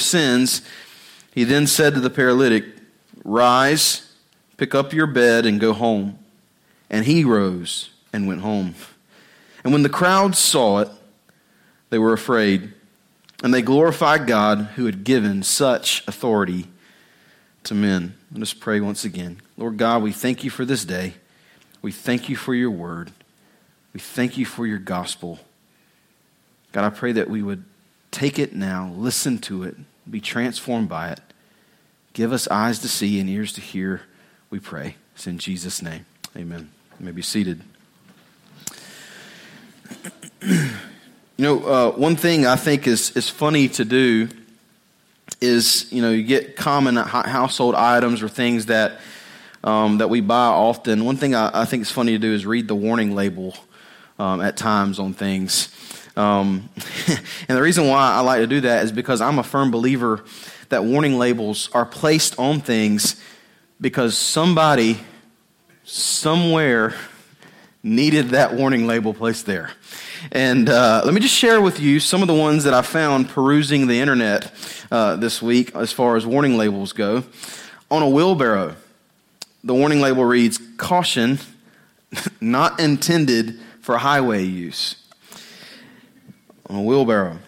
sins, he then said to the paralytic, "Rise, pick up your bed, and go home." And he rose and went home. And when the crowd saw it, they were afraid, and they glorified God who had given such authority to men. Let us pray once again. Lord God, we thank you for this day. We thank you for your word. We thank you for your gospel. God, I pray that we would take it now, listen to it, be transformed by it. Give us eyes to see and ears to hear, we pray. It's in Jesus' name. Amen. You may be seated. One thing I think is funny to do is, you get common household items or things that we buy often. One thing I think is funny to do is read the warning label at times on things. And the reason why I like to do that is because I'm a firm believer that warning labels are placed on things because somebody, somewhere, needed that warning label placed there. And let me just share with you some of the ones that I found perusing the internet this week as far as warning labels go. On a wheelbarrow, the warning label reads, "Caution, not intended for highway use." On a wheelbarrow.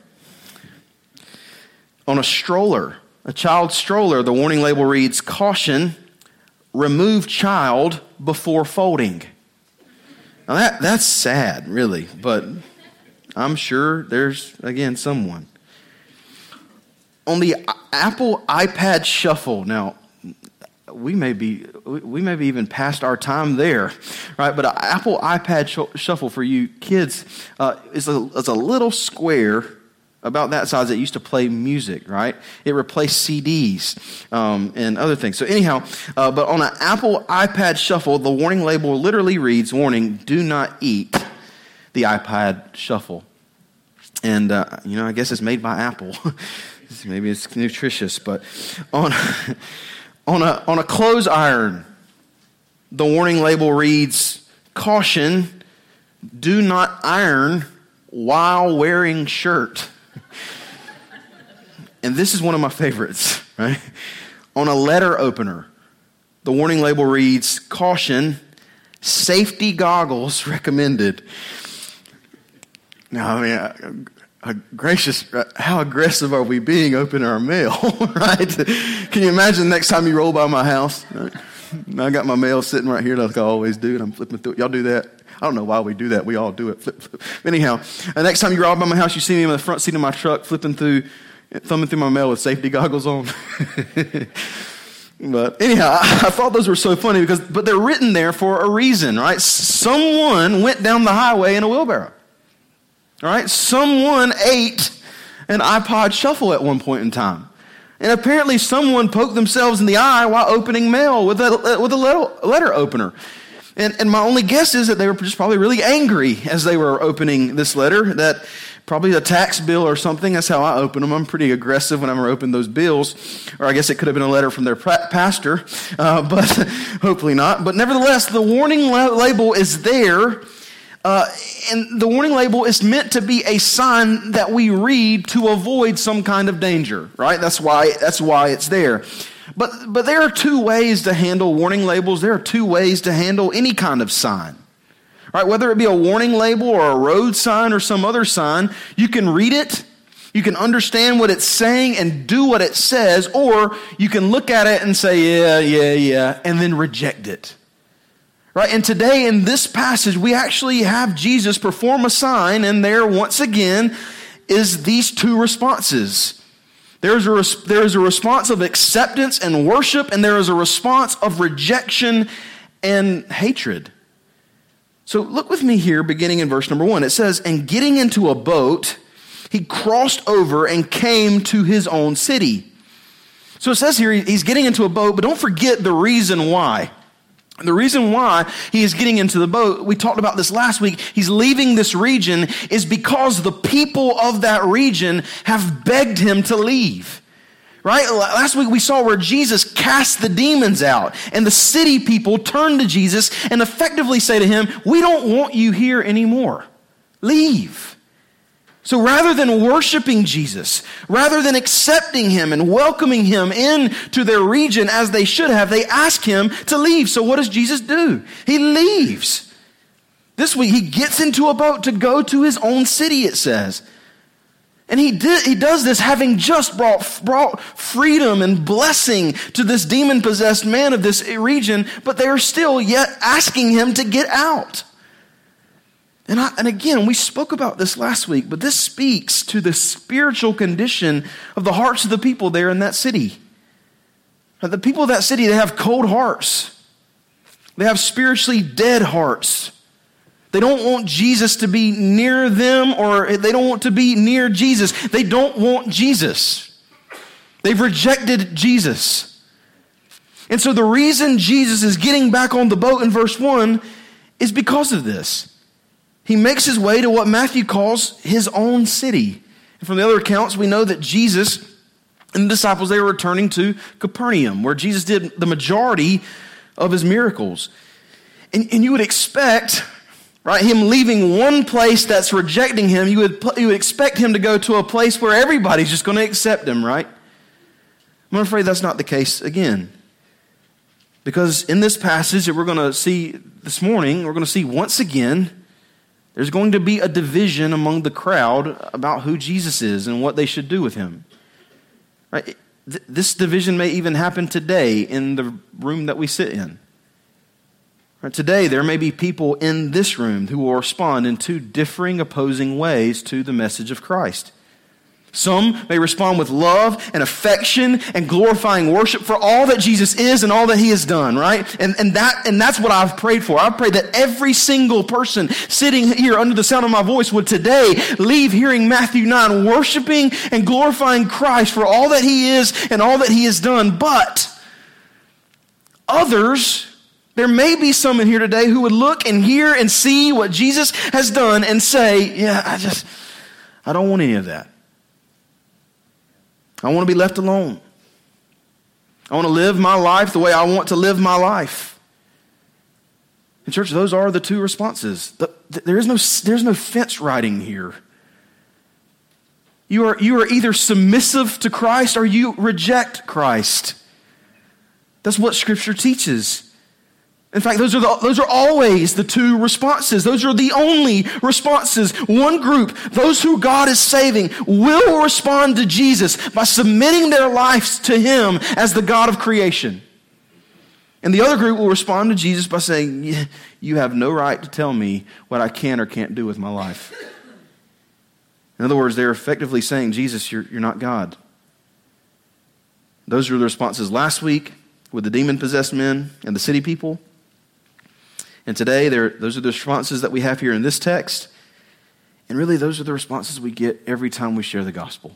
On a stroller, a child stroller, the warning label reads, "Caution, remove child before folding." Now that's sad, really, but I'm sure there's, again, someone. On the Apple iPad Shuffle, now, we may be even past our time there, right? But an Apple iPad Shuffle for you kids is a little square about that size that used to play music, right? It replaced CDs and other things. So anyhow, but on an Apple iPad Shuffle, the warning label literally reads, "Warning, do not eat the iPad Shuffle." And, I guess it's made by Apple. Maybe it's nutritious, but on a clothes iron, the warning label reads, "Caution, do not iron while wearing shirt." And this is one of my favorites, right? On a letter opener, the warning label reads, "Caution, safety goggles recommended." Now, gracious, how aggressive are we being opening our mail, right? Can you imagine next time you roll by my house? Right? I got my mail sitting right here like I always do, and I'm flipping through it. Y'all do that? I don't know why we do that. We all do it. Flip, flip. Anyhow, next time you roll by my house, you see me in the front seat of my truck thumbing through my mail with safety goggles on. But anyhow, I thought those were so funny but they're written there for a reason, right? Someone went down the highway in a wheelbarrow. All right, someone ate an iPod Shuffle at one point in time. And apparently someone poked themselves in the eye while opening mail with a letter opener. And my only guess is that they were just probably really angry as they were opening this letter, that probably a tax bill or something. That's how I open them. I'm pretty aggressive whenever I open those bills. Or I guess it could have been a letter from their pastor, but hopefully not. But nevertheless, the warning label is there. And the warning label is meant to be a sign that we read to avoid some kind of danger, right? That's why it's there. But there are two ways to handle warning labels. There are two ways to handle any kind of sign, right? Whether it be a warning label or a road sign or some other sign, you can read it, you can understand what it's saying and do what it says, or you can look at it and say, yeah, and then reject it. Right, and today in this passage, we actually have Jesus perform a sign, and there, once again, is these two responses. There is a response of acceptance and worship, and there is a response of rejection and hatred. So look with me here, beginning in verse number 1. It says, "And getting into a boat, he crossed over and came to his own city." So it says here, he's getting into a boat, but don't forget the reason why. The reason why he is getting into the boat, we talked about this last week, he's leaving this region, is because the people of that region have begged him to leave. Right? Last week we saw where Jesus cast the demons out, and the city people turn to Jesus and effectively say to him, "We don't want you here anymore. Leave." So rather than worshiping Jesus, rather than accepting him and welcoming him into their region as they should have, they ask him to leave. So what does Jesus do? He leaves. This week he gets into a boat to go to his own city, it says. And he does this having just brought freedom and blessing to this demon-possessed man of this region, but they are still yet asking him to get out. And again, we spoke about this last week, but this speaks to the spiritual condition of the hearts of the people there in that city. The people of that city, they have cold hearts. They have spiritually dead hearts. They don't want Jesus to be near them, or they don't want to be near Jesus. They don't want Jesus. They've rejected Jesus. And so the reason Jesus is getting back on the boat in verse 1 is because of this. He makes his way to what Matthew calls his own city. And from the other accounts, we know that Jesus and the disciples, they were returning to Capernaum, where Jesus did the majority of his miracles. And you would expect, right, him leaving one place that's rejecting him, you would expect him to go to a place where everybody's just going to accept him, right? I'm afraid that's not the case again. Because in this passage that we're going to see this morning, we're going to see once again, there's going to be a division among the crowd about who Jesus is and what they should do with him. Right? This division may even happen today in the room that we sit in. Right? Today, there may be people in this room who will respond in two differing, opposing ways to the message of Christ. Some may respond with love and affection and glorifying worship for all that Jesus is and all that he has done, right? And that's what I've prayed for. I've prayed that every single person sitting here under the sound of my voice would today leave hearing Matthew 9, worshiping and glorifying Christ for all that he is and all that he has done. But others, there may be some in here today who would look and hear and see what Jesus has done and say, yeah, I don't want any of that. I want to be left alone. I want to live my life the way I want to live my life. And church, those are the two responses. There's no fence riding here. You are either submissive to Christ or you reject Christ. That's what Scripture teaches. In fact, those are always the two responses. Those are the only responses. One group, those who God is saving, will respond to Jesus by submitting their lives to him as the God of creation. And the other group will respond to Jesus by saying, you have no right to tell me what I can or can't do with my life. In other words, they're effectively saying, Jesus, you're not God. Those are the responses last week with the demon-possessed men and the city people. And today, those are the responses that we have here in this text. And really, those are the responses we get every time we share the gospel.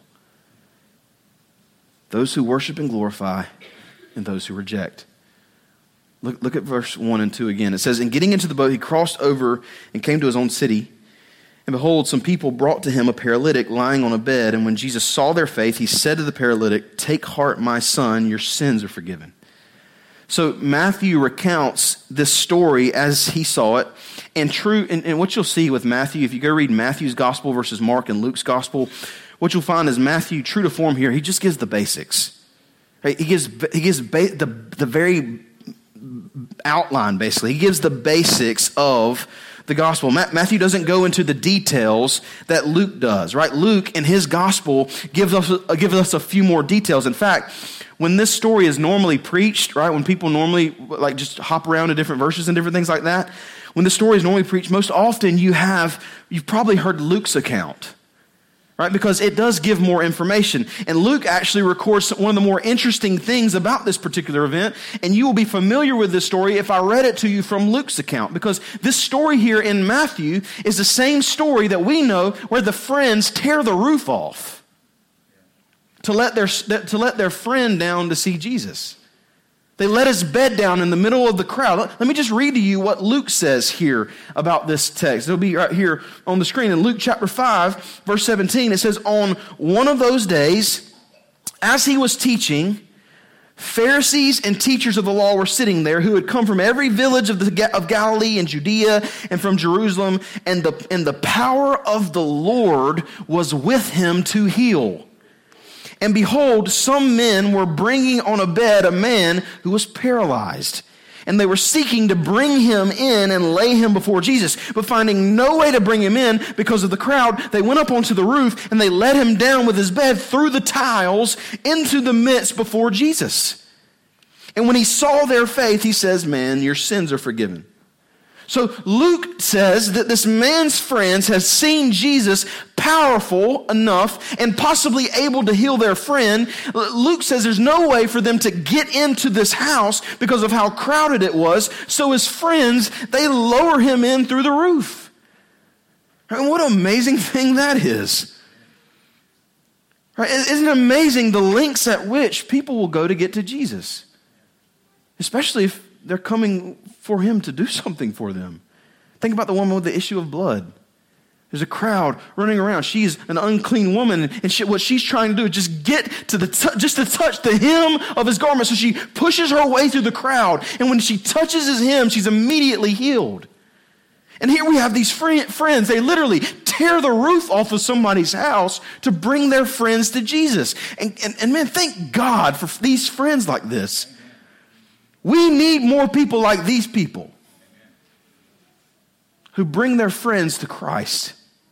Those who worship and glorify, and those who reject. Look at verse 1 and 2 again. It says, "And getting into the boat, he crossed over and came to his own city. And behold, some people brought to him a paralytic lying on a bed. And when Jesus saw their faith, he said to the paralytic, 'Take heart, my son, your sins are forgiven.'" So Matthew recounts this story as he saw it. And what you'll see with Matthew, if you go read Matthew's gospel versus Mark and Luke's gospel, what you'll find is Matthew, true to form here, he just gives the basics. Right? He gives the very outline, basically. He gives the basics of the gospel. Matthew doesn't go into the details that Luke does, right? Luke in his gospel gives us a few more details. In fact, when this story is normally preached, right, when people normally like just hop around to different verses and different things like that, when the story is normally preached, most often you've probably heard Luke's account, right? Because it does give more information. And Luke actually records one of the more interesting things about this particular event. And you will be familiar with this story if I read it to you from Luke's account. Because this story here in Matthew is the same story that we know where the friends tear the roof off to let their friend down to see Jesus. They let his bed down in the middle of the crowd. Let me just read to you what Luke says here about this text. It'll be right here on the screen. In Luke chapter 5, verse 17, it says, "On one of those days, as he was teaching, Pharisees and teachers of the law were sitting there who had come from every village of Galilee and Judea and from Jerusalem, and the power of the Lord was with him to heal. And behold, some men were bringing on a bed a man who was paralyzed. And they were seeking to bring him in and lay him before Jesus. But finding no way to bring him in because of the crowd, they went up onto the roof and they let him down with his bed through the tiles into the midst before Jesus. And when he saw their faith, he says, "Man, your sins are forgiven." So Luke says that this man's friends have seen Jesus powerful enough and possibly able to heal their friend. Luke says there's no way for them to get into this house because of how crowded it was. So his friends, they lower him in through the roof. And what an amazing thing that is. Right? Isn't it amazing the lengths at which people will go to get to Jesus? Especially if they're coming for him to do something for them. Think about the woman with the issue of blood. There's a crowd running around. She's an unclean woman, and what she's trying to do is just get to just to touch the hem of his garment. So she pushes her way through the crowd, and when she touches his hem, she's immediately healed. And here we have these friends. They literally tear the roof off of somebody's house to bring their friends to Jesus. And man, thank God for these friends like this. We need more people like these people who bring their friends to Christ.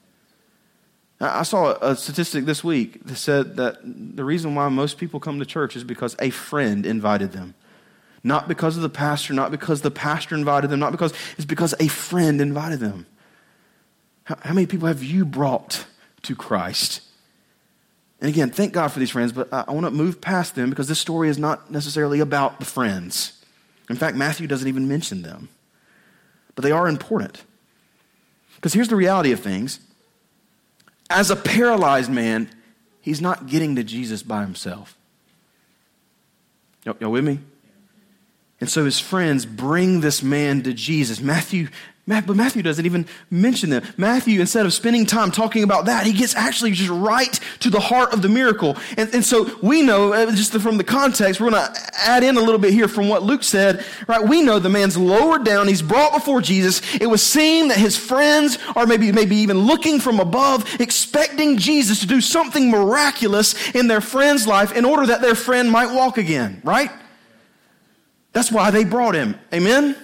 I saw a statistic this week that said that the reason why most people come to church is because a friend invited them. Not because of the pastor, not because the pastor invited them, it's because a friend invited them. How many people have you brought to Christ? And again, thank God for these friends, but I want to move past them because this story is not necessarily about the friends. In fact, Matthew doesn't even mention them. But they are important. Because here's the reality of things. As a paralyzed man, he's not getting to Jesus by himself. Y'all with me? And so his friends bring this man to Jesus. But Matthew doesn't even mention them. Matthew, instead of spending time talking about that, he gets actually just right to the heart of the miracle. And so we know, just from the context, we're going to add in a little bit here from what Luke said. Right? We know the man's lowered down. He's brought before Jesus. It was seen that his friends are maybe even looking from above, expecting Jesus to do something miraculous in their friend's life in order that their friend might walk again. Right? That's why they brought him. Amen?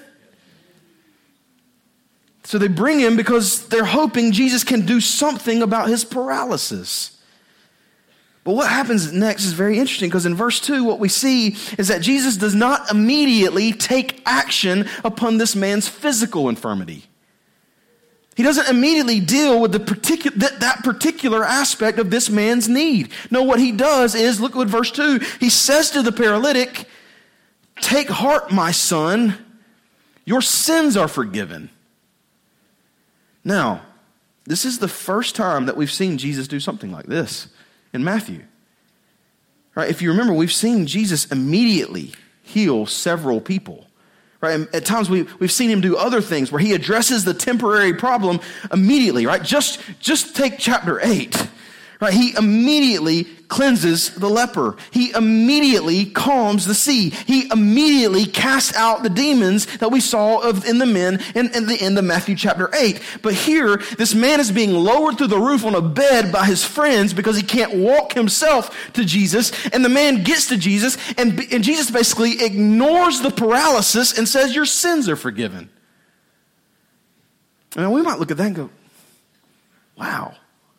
So they bring him because they're hoping Jesus can do something about his paralysis. But what happens next is very interesting because in verse 2, what we see is that Jesus does not immediately take action upon this man's physical infirmity. He doesn't immediately deal with that particular aspect of this man's need. No, what he does is, look at verse 2, he says to the paralytic, "Take heart, my son, your sins are forgiven." Now, this is the first time that we've seen Jesus do something like this in Matthew. Right? If you remember, we've seen Jesus immediately heal several people. Right? And at times we've seen him do other things where he addresses the temporary problem immediately. Right? Just take chapter 8. Right? He immediately cleanses the leper. He immediately calms the sea. He immediately casts out the demons that we saw in the men in the end of Matthew chapter 8. But here, this man is being lowered through the roof on a bed by his friends because he can't walk himself to Jesus. And the man gets to Jesus, and Jesus basically ignores the paralysis and says, "Your sins are forgiven." And we might look at that and go, wow.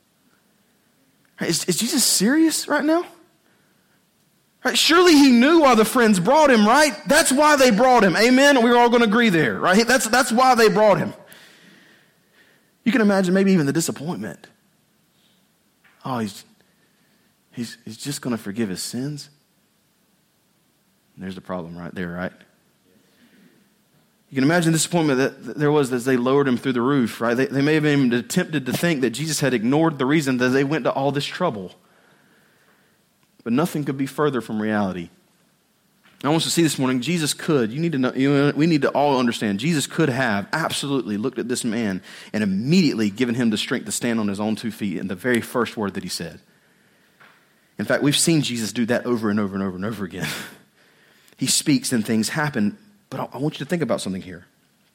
Is Jesus serious right now? Right? Surely he knew why the friends brought him, right? That's why they brought him. Amen? We're all going to agree there, right? That's why they brought him. You can imagine maybe even the disappointment. Oh, he's just going to forgive his sins? And there's the problem right there, right? You can imagine the disappointment that there was as they lowered him through the roof, right? They may have been tempted to think that Jesus had ignored the reason that they went to all this trouble. But nothing could be further from reality. I want us to see this morning, Jesus could. You need to know. We need to all understand. Jesus could have absolutely looked at this man and immediately given him the strength to stand on his own 2 feet in the very first word that he said. In fact, we've seen Jesus do that over and over and over and over again. he speaks and things happen. But I want you to think about something here.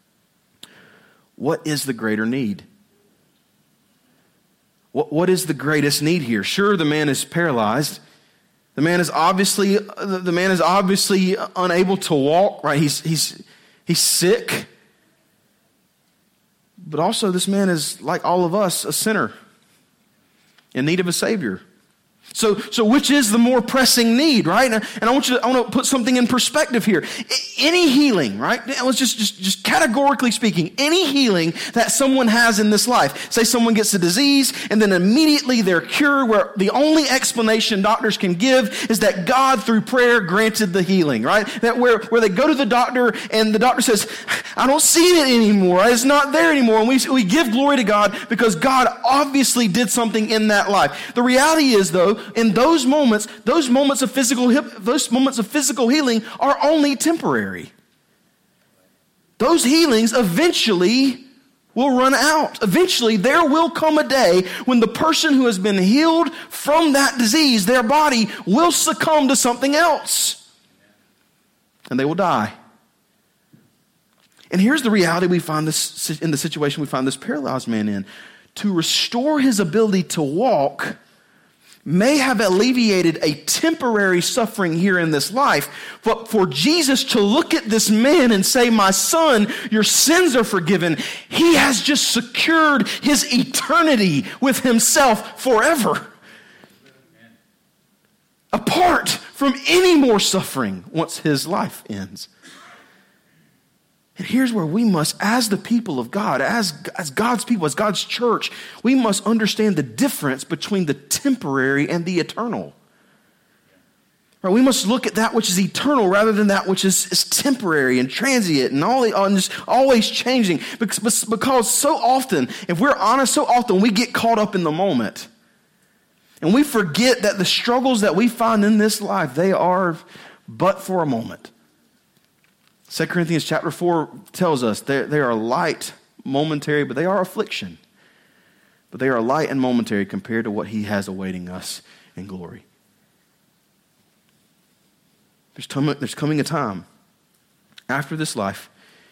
What is the greater need? What is the greatest need here? Sure, the man is paralyzed. The man is obviously unable to walk, right? He's sick. But also this man is, like all of us, a sinner in need of a Savior. So which is the more pressing need, right? And I want to put something in perspective here. Any healing, right? Let's just categorically speaking, any healing that someone has in this life. Say someone gets a disease and then immediately they're cured, where the only explanation doctors can give is that God through prayer granted the healing, right? That where they go to the doctor and the doctor says, I don't see it anymore. It's not there anymore. And we give glory to God because God obviously did something in that life. The reality is, though, in those moments of physical healing are only temporary. Those healings eventually will run out. Eventually, there will come a day when the person who has been healed from that disease, their body will succumb to something else. And they will die. And here's the reality we find this in the situation we find this paralyzed man in. To restore his ability to walk may have alleviated a temporary suffering here in this life, but for Jesus to look at this man and say, my son, your sins are forgiven, he has just secured his eternity with himself forever. Apart from any more suffering once his life ends. And here's where we must, as the people of God, as God's people, as God's church, we must understand the difference between the temporary and the eternal. Right? We must look at that which is eternal rather than that which is temporary and transient and just always changing. Because so often, if we're honest, so often we get caught up in the moment. And we forget that the struggles that we find in this life, they are but for a moment. 2 Corinthians chapter 4 tells us they are light, momentary, but they are affliction. But they are light and momentary compared to what he has awaiting us in glory. There's coming a time after this life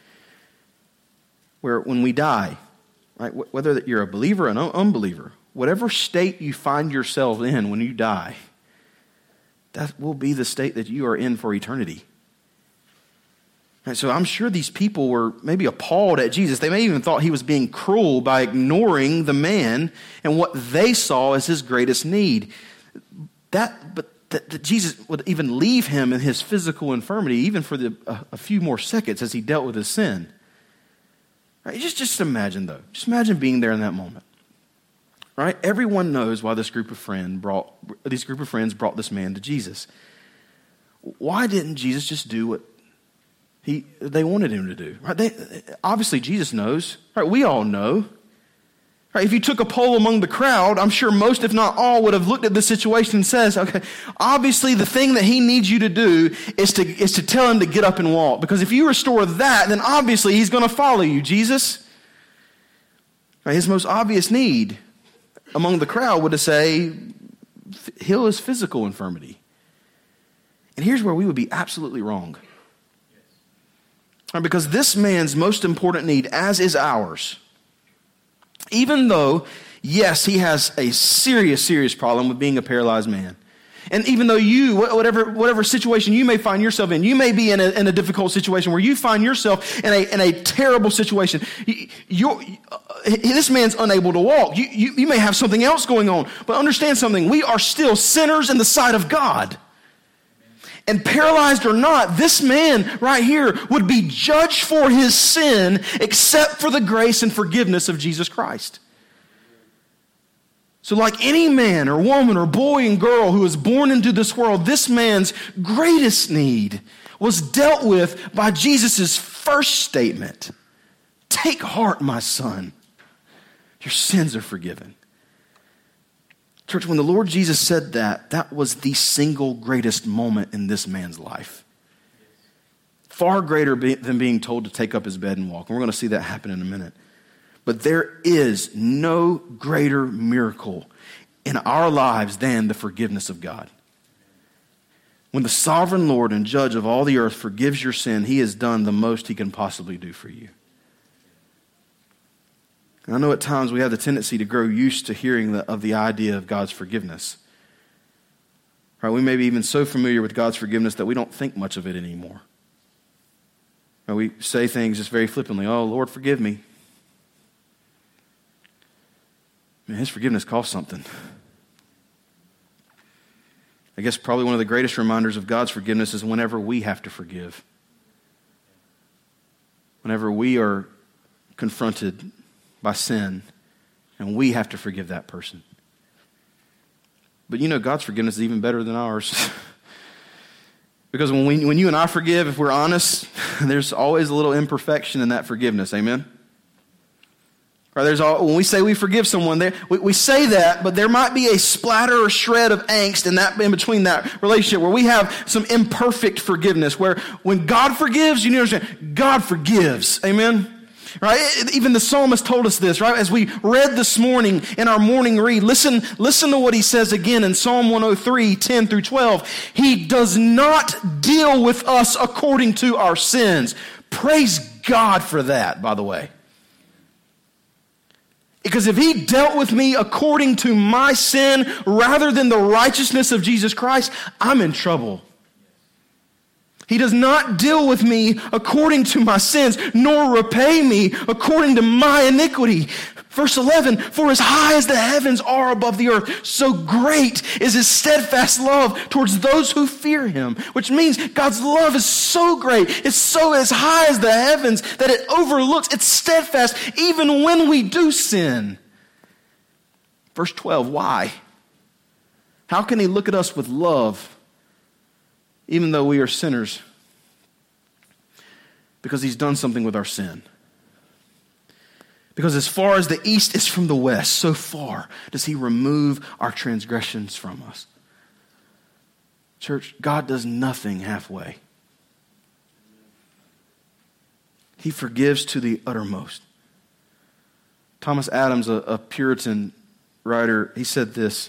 where when we die, right, whether you're a believer or an unbeliever, whatever state you find yourself in when you die, that will be the state that you are in for eternity. And so I'm sure these people were maybe appalled at Jesus. They may even thought he was being cruel by ignoring the man and what they saw as his greatest need. But that Jesus would even leave him in his physical infirmity, even for a few more seconds as he dealt with his sin. Right? Just imagine, though. Just imagine being there in that moment. Right? Everyone knows why this group of friends brought this man to Jesus. Why didn't Jesus just do what they wanted him to do? Right? Obviously, Jesus knows. Right? We all know. Right? If you took a poll among the crowd, I'm sure most, if not all, would have looked at this situation and says, okay, obviously the thing that he needs you to do is to tell him to get up and walk. Because if you restore that, then obviously he's going to follow you, Jesus. Right? His most obvious need among the crowd would have say, heal his physical infirmity. And here's where we would be absolutely wrong. Right? Because this man's most important need, as is ours, even though, yes, he has a serious problem with being a paralyzed man. And even though you, whatever situation you may find yourself in, you may be in a difficult situation where you find yourself in a terrible situation. This man's unable to walk. You may have something else going on. But understand something. We are still sinners in the sight of God. And paralyzed or not, this man right here would be judged for his sin except for the grace and forgiveness of Jesus Christ. So like any man or woman or boy and girl who is born into this world, this man's greatest need was dealt with by Jesus' first statement. Take heart, my son. Your sins are forgiven. Church, when the Lord Jesus said that was the single greatest moment in this man's life. Far greater than being told to take up his bed and walk. And we're going to see that happen in a minute. But there is no greater miracle in our lives than the forgiveness of God. When the sovereign Lord and judge of all the earth forgives your sin, he has done the most he can possibly do for you. And I know at times we have the tendency to grow used to hearing of the idea of God's forgiveness. Right? We may be even so familiar with God's forgiveness that we don't think much of it anymore. Right? We say things just very flippantly, oh, Lord, forgive me. Man, his forgiveness costs something. I guess probably one of the greatest reminders of God's forgiveness is whenever we have to forgive. Whenever we are confronted by sin and we have to forgive that person. But you know, God's forgiveness is even better than ours. Because when you and I forgive, if we're honest, there's always a little imperfection in that forgiveness. Amen? Right, when we say we forgive someone, we say that, but there might be a splatter or shred of angst in between that relationship where we have some imperfect forgiveness, where when God forgives, you understand, God forgives. Amen? Right? Even the psalmist told us this, right? As we read this morning in our morning read, listen to what he says again in Psalm 103, 10 through 12. He does not deal with us according to our sins. Praise God for that, by the way. Because if he dealt with me according to my sin rather than the righteousness of Jesus Christ, I'm in trouble. He does not deal with me according to my sins, nor repay me according to my iniquity. Verse 11, for as high as the heavens are above the earth, so great is his steadfast love towards those who fear him. Which means God's love is so great, it's so as high as the heavens that it overlooks, it's steadfast even when we do sin. Verse 12, why? How can he look at us with love even though we are sinners? Because he's done something with our sin. Because as far as the east is from the west, so far does he remove our transgressions from us. Church, God does nothing halfway. He forgives to the uttermost. Thomas Adams, a Puritan writer, he said this: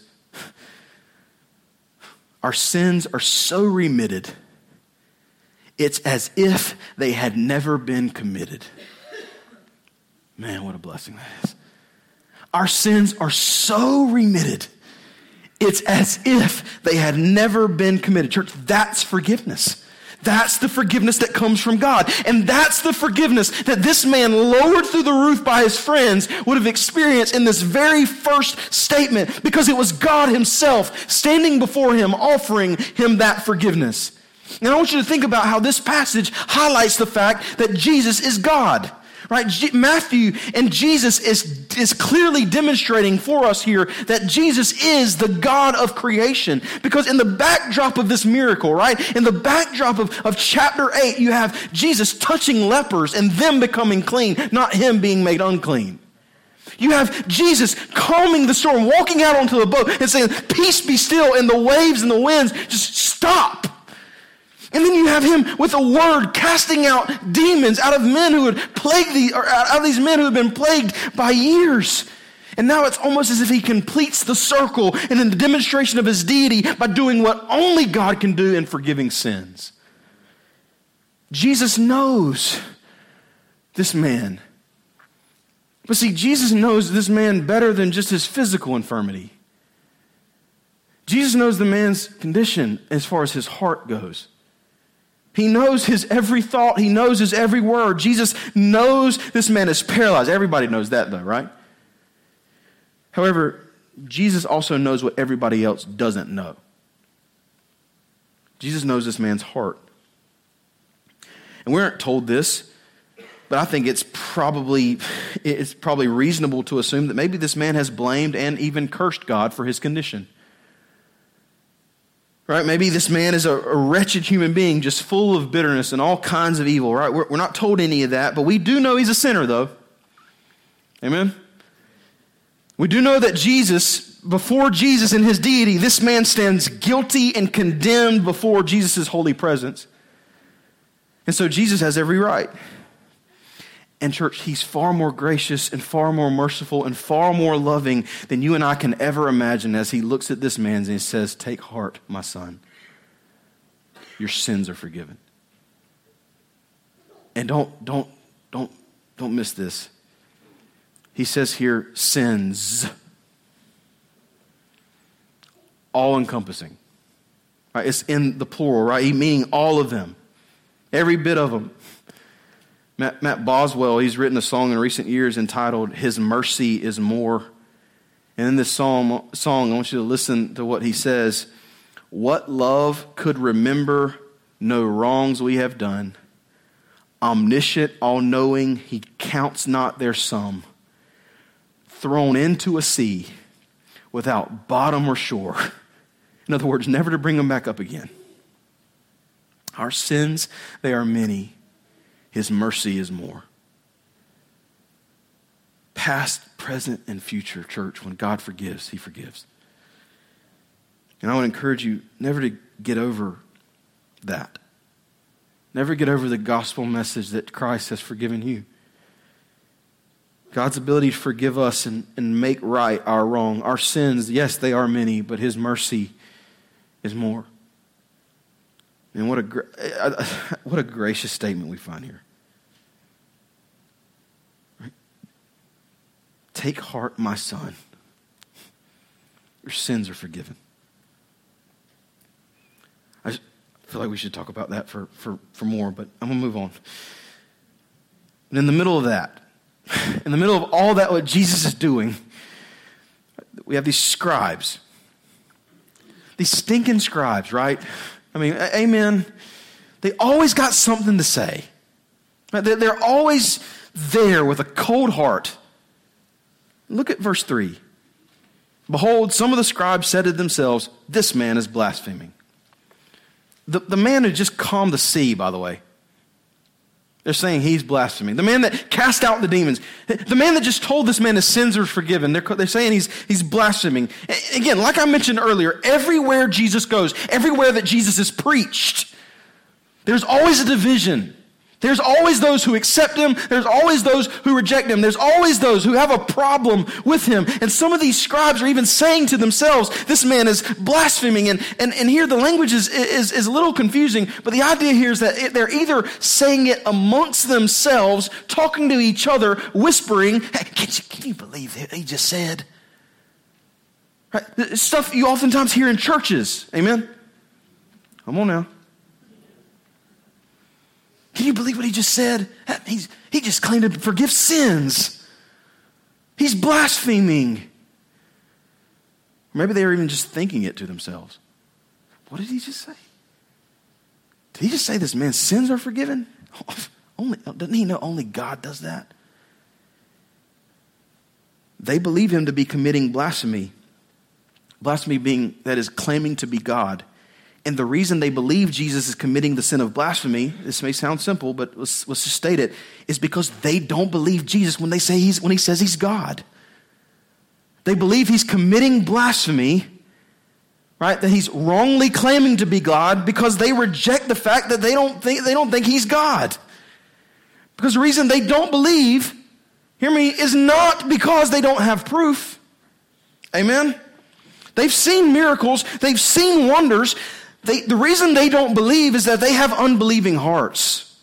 our sins are so remitted, it's as if they had never been committed. Man, what a blessing that is. Our sins are so remitted, it's as if they had never been committed. Church, that's forgiveness. That's the forgiveness that comes from God. And that's the forgiveness that this man, lowered through the roof by his friends, would have experienced in this very first statement, because it was God himself standing before him, offering him that forgiveness. And I want you to think about how this passage highlights the fact that Jesus is God. Right? Matthew and Jesus is clearly demonstrating for us here that Jesus is the God of creation. Because in the backdrop of this miracle, right? In the backdrop of chapter 8, you have Jesus touching lepers and them becoming clean, not him being made unclean. You have Jesus calming the storm, walking out onto the boat and saying, peace be still, and the waves and the winds just stop. And then you have him with a word casting out demons out of men who had out of these men who had been plagued by years. And now it's almost as if he completes the circle and in the demonstration of his deity by doing what only God can do in forgiving sins. Jesus knows this man. But see, Jesus knows this man better than just his physical infirmity. Jesus knows the man's condition as far as his heart goes. He knows his every thought. He knows his every word. Jesus knows this man is paralyzed. Everybody knows that though, right? However, Jesus also knows what everybody else doesn't know. Jesus knows this man's heart. And we aren't told this, but I think it's probably reasonable to assume that maybe this man has blamed and even cursed God for his condition. Right? Maybe this man is a wretched human being, just full of bitterness and all kinds of evil, right? We're not told any of that, but we do know he's a sinner, though. Amen? We do know that before Jesus and his deity, this man stands guilty and condemned before Jesus' holy presence. And so Jesus has every right. And church, he's far more gracious and far more merciful and far more loving than you and I can ever imagine as he looks at this man and he says, take heart, my son. your sins are forgiven. And don't miss this. He says here, sins. All encompassing. Right? It's in the plural, right? Meaning all of them. Every bit of them. Matt Boswell, he's written a song in recent years entitled, His Mercy is More. And in this song, I want you to listen to what he says. What love could remember no wrongs we have done? Omniscient, all-knowing, he counts not their sum. Thrown into a sea without bottom or shore. In other words, never to bring them back up again. Our sins, they are many. His mercy is more. Past, present, and future, church, when God forgives, he forgives. And I would encourage you never to get over that. Never get over the gospel message that Christ has forgiven you. God's ability to forgive us and make right our wrong. Our sins, yes, they are many, but his mercy is more. And what a gracious statement we find here. Right? Take heart, my son. Your sins are forgiven. I feel like we should talk about that for more, but I'm going to move on. And in the middle of that, in the middle of all that what Jesus is doing, we have these scribes. These stinking scribes, right? I mean, amen. They always got something to say. They're always there with a cold heart. Look at verse 3. Behold, some of the scribes said to themselves, this man is blaspheming. The man who just calmed the sea, by the way. They're saying he's blaspheming. The man that cast out the demons. The man that just told this man his sins are forgiven. They're saying he's blaspheming. Again, like I mentioned earlier, everywhere Jesus goes, everywhere that Jesus is preached, there's always a division. There's always those who accept him. There's always those who reject him. There's always those who have a problem with him. And some of these scribes are even saying to themselves, this man is blaspheming. And here the language is a little confusing, but the idea here is that they're either saying it amongst themselves, talking to each other, whispering, hey, can you believe what he just said? Right? Stuff you oftentimes hear in churches. Amen? Come on now. Can you believe what he just said? He just claimed to forgive sins. He's blaspheming. Maybe they were even just thinking it to themselves. What did he just say? Did he just say this man's sins are forgiven? Doesn't he know only God does that? They believe him to be committing blasphemy. Blasphemy being, that is, claiming to be God. And the reason they believe Jesus is committing the sin of blasphemy, this may sound simple, but let's just state it, is because they don't believe Jesus when he says he's God. They believe he's committing blasphemy, right? That he's wrongly claiming to be God because they reject the fact that they don't think he's God. Because the reason they don't believe, hear me, is not because they don't have proof. Amen? They've seen miracles. They've seen wonders. The reason they don't believe is that they have unbelieving hearts.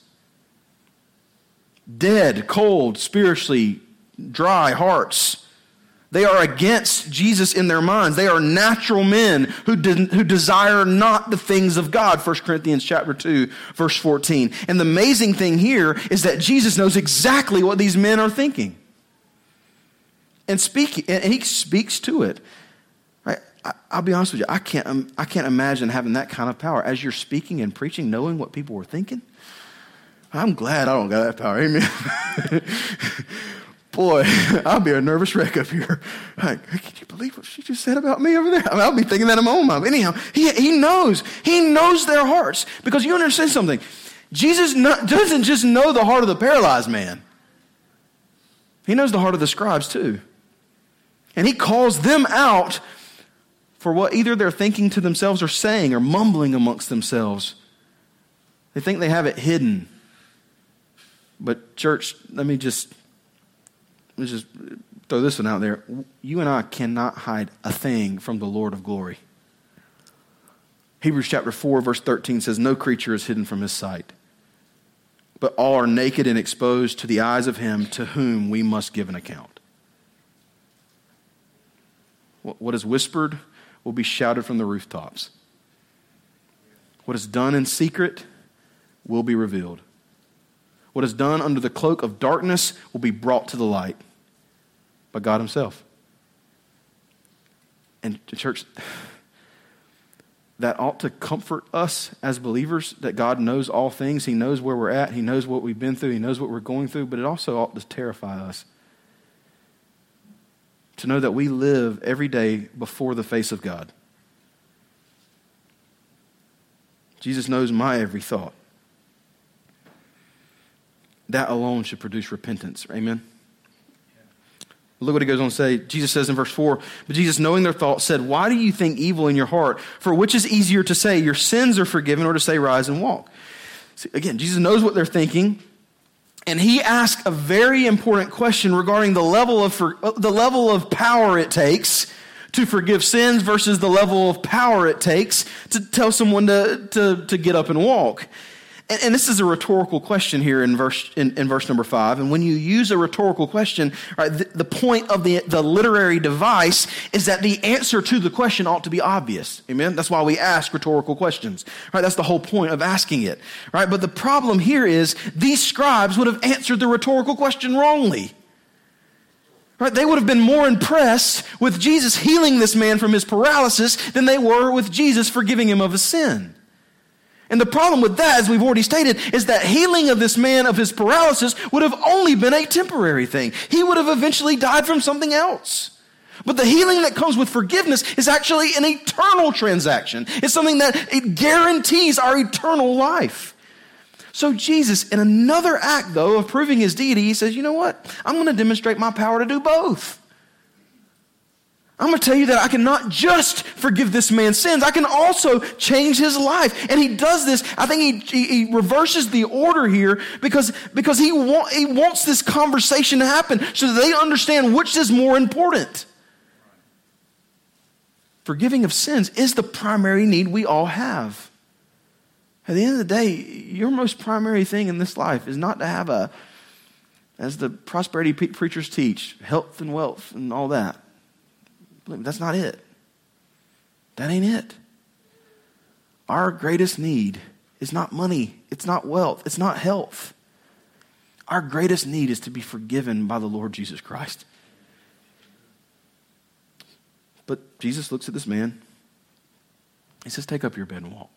Dead, cold, spiritually dry hearts. They are against Jesus in their minds. They are natural men who desire not the things of God. 1 Corinthians chapter 2, verse 14. And the amazing thing here is that Jesus knows exactly what these men are thinking. And he speaks to it. I'll be honest with you, I can't imagine having that kind of power as you're speaking and preaching, knowing what people were thinking. I'm glad I don't got that power. Amen. Boy, I'll be a nervous wreck up here. Like, can you believe what she just said about me over there? I mean, I'll be thinking that in my own mind. Anyhow, he knows their hearts, because you understand something. Jesus doesn't just know the heart of the paralyzed man. He knows the heart of the scribes too. And he calls them out for what either they're thinking to themselves or saying or mumbling amongst themselves. They think they have it hidden. But church, let's just throw this one out there. You and I cannot hide a thing from the Lord of glory. Hebrews chapter 4, verse 13 says, no creature is hidden from his sight, but all are naked and exposed to the eyes of him to whom we must give an account. What is whispered will be shouted from the rooftops. What is done in secret will be revealed. What is done under the cloak of darkness will be brought to the light by God himself. And church, that ought to comfort us as believers, that God knows all things. He knows where we're at. He knows what we've been through. He knows what we're going through. But it also ought to terrify us to know that we live every day before the face of God. Jesus knows my every thought. That alone should produce repentance. Amen? Look what he goes on to say. Jesus says in verse 4, but Jesus, knowing their thoughts, said, why do you think evil in your heart? For which is easier to say, your sins are forgiven, or to say, rise and walk? See, again, Jesus knows what they're thinking, and he asks a very important question regarding the level of power it takes to forgive sins versus the level of power it takes to tell someone to get up and walk. And this is a rhetorical question here in verse number 5. And when you use a rhetorical question, right, the point of the literary device is that the answer to the question ought to be obvious. Amen? That's why we ask rhetorical questions. Right? That's the whole point of asking it. Right? But the problem here is these scribes would have answered the rhetorical question wrongly. Right? They would have been more impressed with Jesus healing this man from his paralysis than they were with Jesus forgiving him of his sin. And the problem with that, as we've already stated, is that healing of this man of his paralysis would have only been a temporary thing. He would have eventually died from something else. But the healing that comes with forgiveness is actually an eternal transaction. It's something that it guarantees our eternal life. So Jesus, in another act, though, of proving his deity, he says, you know what? I'm going to demonstrate my power to do both. I'm going to tell you that I can not just forgive this man's sins, I can also change his life. And he does this. I think he reverses the order here because he wants this conversation to happen so that they understand which is more important. Forgiving of sins is the primary need we all have. At the end of the day, your most primary thing in this life is not to have as the prosperity preachers teach, health and wealth and all that. That's not it. That ain't it. Our greatest need is not money. It's not wealth. It's not health. Our greatest need is to be forgiven by the Lord Jesus Christ. But Jesus looks at this man. He says, take up your bed and walk.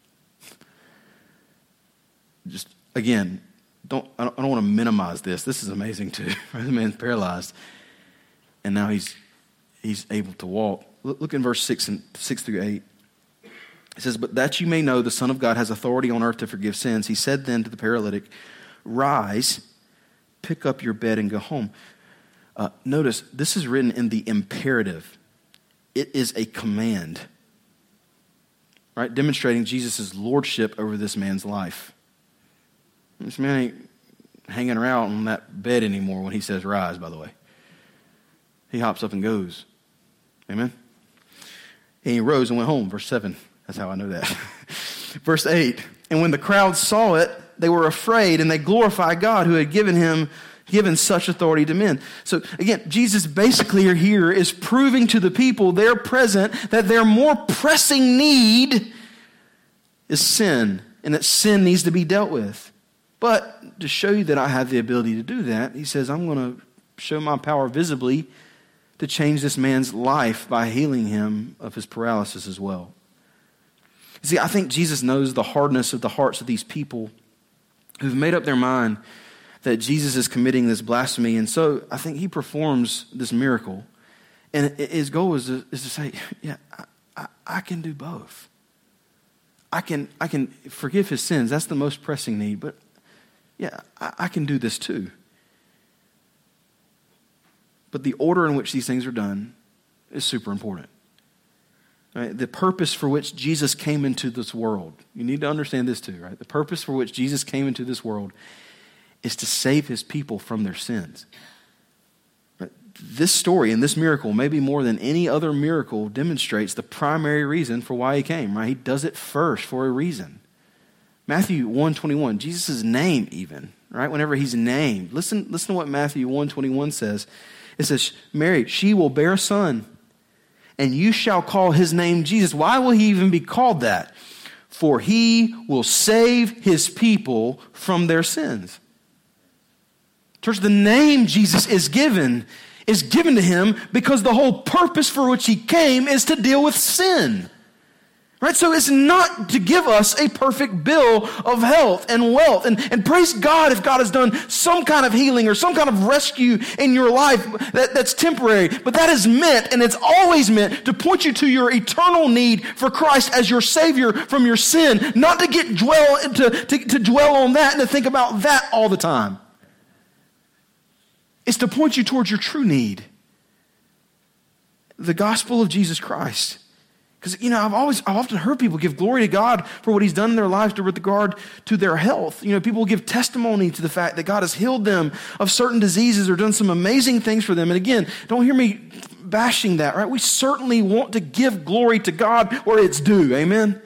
Just, again, I don't want to minimize this. This is amazing too. The man's paralyzed. And now he's able to walk. Look in verse 6 through 8. It says, but that you may know the Son of God has authority on earth to forgive sins. He said then to the paralytic, rise, pick up your bed and go home. Notice, this is written in the imperative. It is a command, right? Demonstrating Jesus' lordship over this man's life. This man ain't hanging around on that bed anymore when he says rise, by the way. He hops up and goes. Amen? And he rose and went home. Verse 7. That's how I know that. Verse 8. And when the crowd saw it, they were afraid and they glorified God who had given such authority to men. So again, Jesus basically here is proving to the people there present that their more pressing need is sin and that sin needs to be dealt with. But to show you that I have the ability to do that, he says, I'm going to show my power visibly to change this man's life by healing him of his paralysis as well. You see, I think Jesus knows the hardness of the hearts of these people who've made up their mind that Jesus is committing this blasphemy. And so I think he performs this miracle. And his goal is to say, yeah, I can do both. I can forgive his sins. That's the most pressing need. But yeah, I can do this too. But the order in which these things are done is super important. Right? The purpose for which Jesus came into this world, you need to understand this too, right? The purpose for which Jesus came into this world is to save his people from their sins. Right? this story and this miracle, maybe more than any other miracle, demonstrates the primary reason for why he came, right? He does it first for a reason. Matthew 1:21, Jesus' name even, right? Whenever he's named. Listen to what Matthew 1:21 says. It says, Mary, she will bear a son, and you shall call his name Jesus. Why will he even be called that? For he will save his people from their sins. Church, the name Jesus is given to him because the whole purpose for which he came is to deal with sin. Right? So it's not to give us a perfect bill of health and wealth. And praise God if God has done some kind of healing or some kind of rescue in your life that's temporary. But that is meant, and it's always meant, to point you to your eternal need for Christ as your Savior from your sin, not to to dwell on that and to think about that all the time. It's to point you towards your true need, the gospel of Jesus Christ. Because, I've often heard people give glory to God for what he's done in their lives with regard to their health. People give testimony to the fact that God has healed them of certain diseases or done some amazing things for them. And again, don't hear me bashing that, right? We certainly want to give glory to God where it's due. Amen?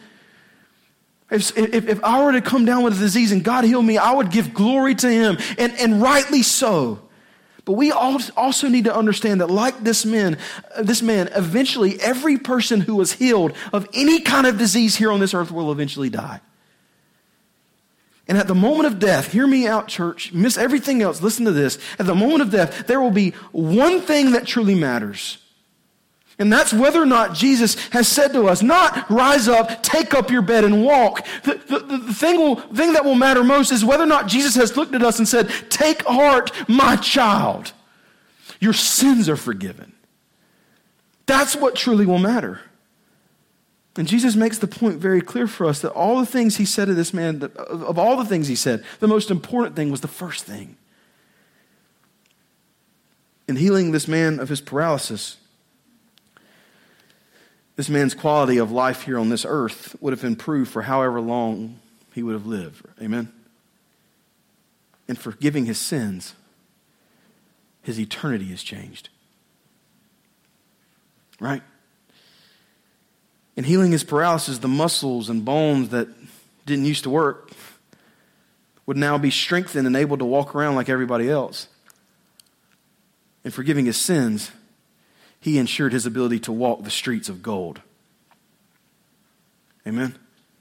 If I were to come down with a disease and God healed me, I would give glory to him, and rightly so. But we also need to understand that like this man, eventually every person who was healed of any kind of disease here on this earth will eventually die. And at the moment of death, hear me out, church, miss everything else, listen to this. At the moment of death, there will be one thing that truly matters. And that's whether or not Jesus has said to us, not rise up, take up your bed and walk. The thing that will matter most is whether or not Jesus has looked at us and said, take heart, my child. Your sins are forgiven. That's what truly will matter. And Jesus makes the point very clear for us that all the things he said to this man, of all the things he said, the most important thing was the first thing. In healing this man of his paralysis, this man's quality of life here on this earth would have improved for however long he would have lived. Amen? And forgiving his sins, his eternity is changed. Right? In healing his paralysis, the muscles and bones that didn't used to work would now be strengthened and able to walk around like everybody else. In forgiving his sins, he ensured his ability to walk the streets of gold. Amen?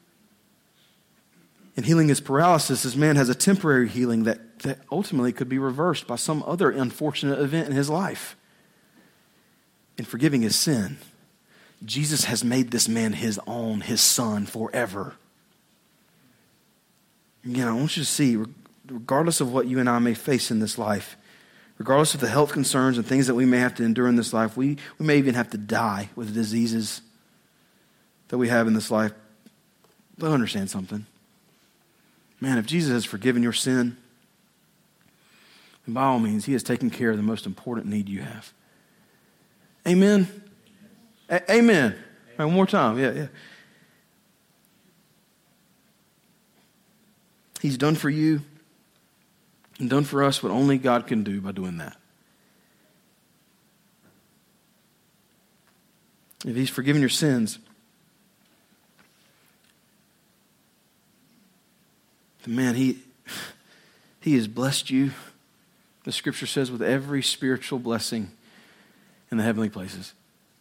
In healing his paralysis, this man has a temporary healing that ultimately could be reversed by some other unfortunate event in his life. In forgiving his sin, Jesus has made this man his own, his son, forever. Again, I want you to see, regardless of what you and I may face in this life, regardless of the health concerns and things that we may have to endure in this life, we may even have to die with the diseases that we have in this life. But understand something. Man, if Jesus has forgiven your sin, then by all means, he has taken care of the most important need you have. Amen? Amen. All right, one more time. Yeah. He's done for you and done for us what only God can do by doing that. If he's forgiven your sins, then man, he has blessed you, the scripture says, with every spiritual blessing in the heavenly places.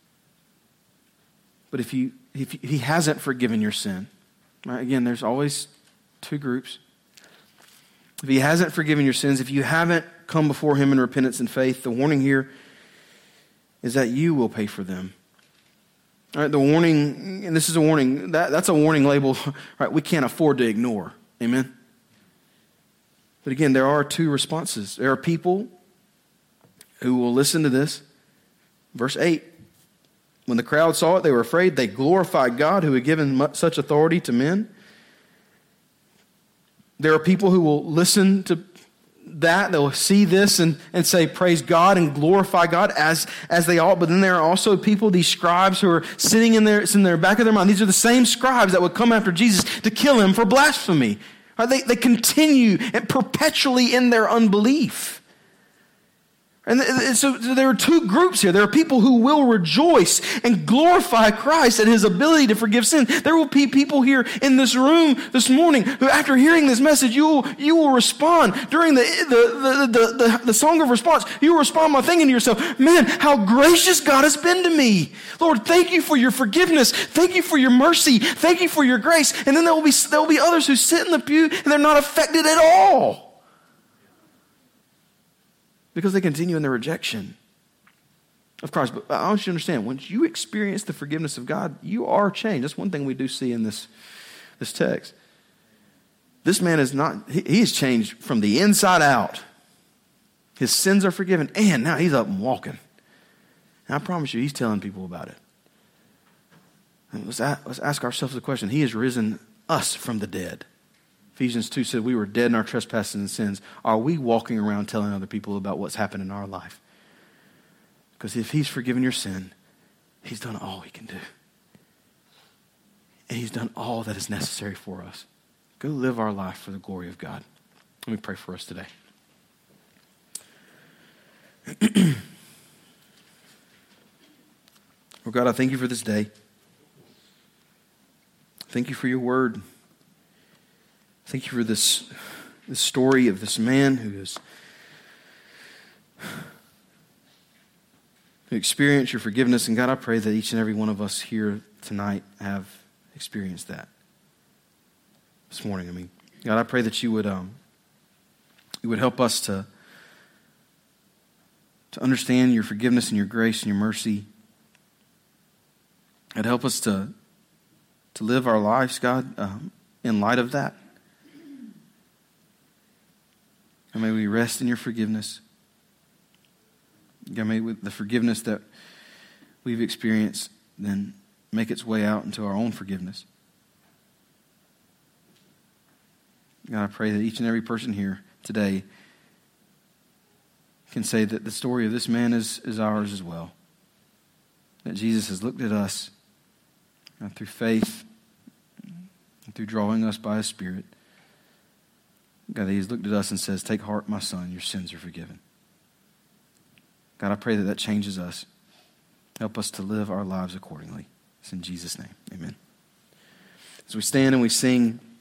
But if he hasn't forgiven your sin, right, again, there's always two groups. If he hasn't forgiven your sins, if you haven't come before him in repentance and faith, the warning here is that you will pay for them. All right, the warning, and this is a warning, that's a warning label, right, we can't afford to ignore. Amen? But again, there are two responses. There are people who will listen to this. Verse 8, when the crowd saw it, they were afraid. They glorified God who had given such authority to men. There are people who will listen to that. They'll see this and say, praise God and glorify God as they ought. But then there are also people, these scribes who are sitting in their back of their mind. These are the same scribes that would come after Jesus to kill him for blasphemy. They continue and perpetually in their unbelief. And so there are two groups here. There are people who will rejoice and glorify Christ and his ability to forgive sin. There will be people here in this room this morning who, after hearing this message, you will respond during the song of response. You will respond by thinking to yourself, man, how gracious God has been to me. Lord, thank you for your forgiveness. Thank you for your mercy. Thank you for your grace. And then there will be others who sit in the pew and they're not affected at all, because they continue in their rejection of Christ. But I want you to understand, once you experience the forgiveness of God, you are changed. That's one thing we do see in this text. This man is not, he is changed from the inside out. His sins are forgiven, and now he's up and walking. And I promise you, he's telling people about it. And let's ask ourselves the question. He has risen us from the dead. Ephesians 2 said we were dead in our trespasses and sins. Are we walking around telling other people about what's happened in our life? Because if he's forgiven your sin, he's done all he can do. And he's done all that is necessary for us. Go live our life for the glory of God. Let me pray for us today. Lord God, I thank you for this day. Thank you for your word. Thank you for this story of this man who experienced your forgiveness. And God, I pray that each and every one of us here tonight have experienced that this morning. God, I pray that you would help us to understand your forgiveness and your grace and your mercy. God, help us to live our lives, God, in light of that. And may we rest in your forgiveness. God, may the forgiveness that we've experienced then make its way out into our own forgiveness. God, I pray that each and every person here today can say that the story of this man is ours as well. That Jesus has looked at us through faith and through drawing us by his Spirit. God, that he's looked at us and says, take heart, my son, your sins are forgiven. God, I pray that changes us. Help us to live our lives accordingly. It's in Jesus' name, amen. As we stand and we sing